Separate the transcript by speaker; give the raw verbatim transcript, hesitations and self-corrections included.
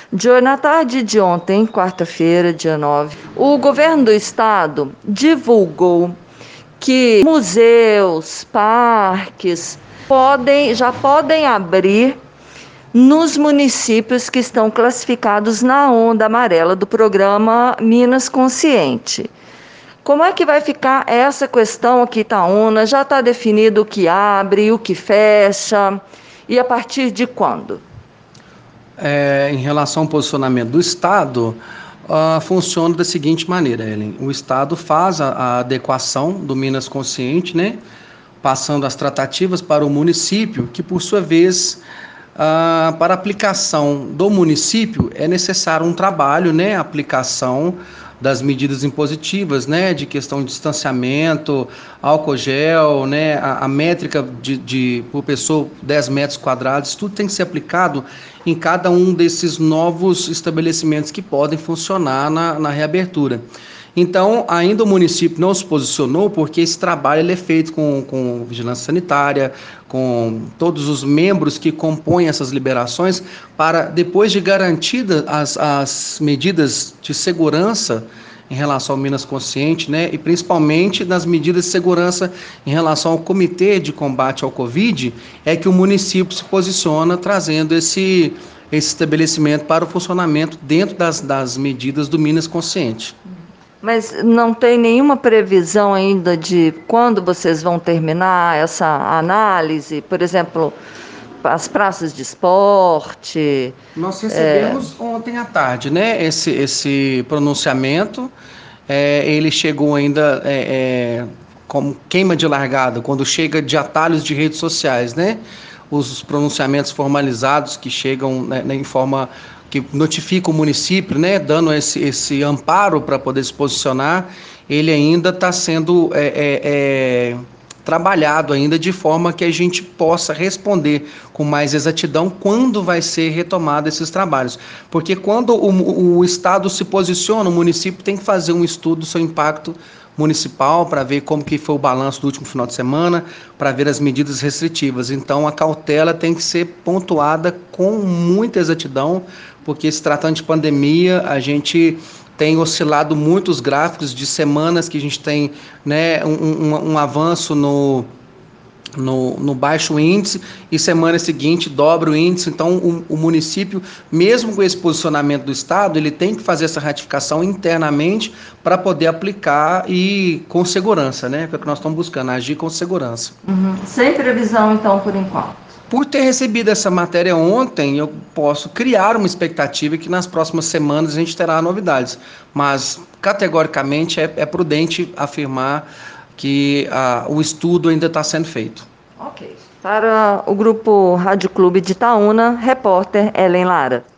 Speaker 1: De, na tarde de ontem, quarta-feira, dia nove, o governo do estado divulgou que museus, parques podem, já podem abrir nos municípios que estão classificados na onda amarela do programa Minas Consciente. Como é que vai ficar essa questão aqui, Itaúna? Já está definido o que abre, o que fecha e a partir de quando?
Speaker 2: É, em relação ao posicionamento do Estado, uh, funciona da seguinte maneira, Ellen. O Estado faz a, a adequação do Minas Consciente, né, passando as tratativas para o município, que por sua vez, uh, para aplicação do município, é necessário um trabalho, né, aplicação das medidas impositivas, né, de questão de distanciamento, álcool gel, né, a, a métrica de, de por pessoa dez metros quadrados, tudo tem que ser aplicado em cada um desses novos estabelecimentos que podem funcionar na, na reabertura. Então, ainda o município não se posicionou, porque esse trabalho ele é feito com, com vigilância sanitária, com todos os membros que compõem essas liberações, para, depois de garantidas as, as medidas de segurança em relação ao Minas Consciente, né, e principalmente nas medidas de segurança em relação ao Comitê de Combate ao Covid, é que o município se posiciona trazendo esse, esse estabelecimento para o funcionamento dentro das, das medidas do Minas Consciente.
Speaker 1: Mas não tem nenhuma previsão ainda de quando vocês vão terminar essa análise? Por exemplo, as praças de esporte?
Speaker 2: Nós recebemos é... ontem à tarde, né, esse, esse pronunciamento. É, ele chegou ainda é, é, como queima de largada, quando chega de atalhos de redes sociais, né? Os pronunciamentos formalizados que chegam, né, em forma que notifica o município, né, dando esse, esse amparo para poder se posicionar, ele ainda está sendo é, é, é, trabalhado ainda de forma que a gente possa responder com mais exatidão quando vai ser retomado esses trabalhos. Porque quando o, o Estado se posiciona, o município tem que fazer um estudo do seu impacto municipal para ver como que foi o balanço do último final de semana, para ver as medidas restritivas. Então a cautela tem que ser pontuada com muita exatidão, porque se tratando de pandemia, a gente tem oscilado muito os gráficos de semanas que a gente tem, né, um, um, um avanço no, no, no baixo índice e semana seguinte dobra o índice. Então o, o município, mesmo com esse posicionamento do Estado, ele tem que fazer essa ratificação internamente para poder aplicar e com segurança, né? Que é o que nós estamos buscando, agir com segurança.
Speaker 1: Uhum. Sem previsão, então, por enquanto.
Speaker 2: Por ter recebido essa matéria ontem, eu posso criar uma expectativa que nas próximas semanas a gente terá novidades. Mas, categoricamente, é, é prudente afirmar que ah, o estudo ainda está sendo feito.
Speaker 1: Ok. Para o Grupo Rádio Clube de Itaúna, repórter Ellen Lara.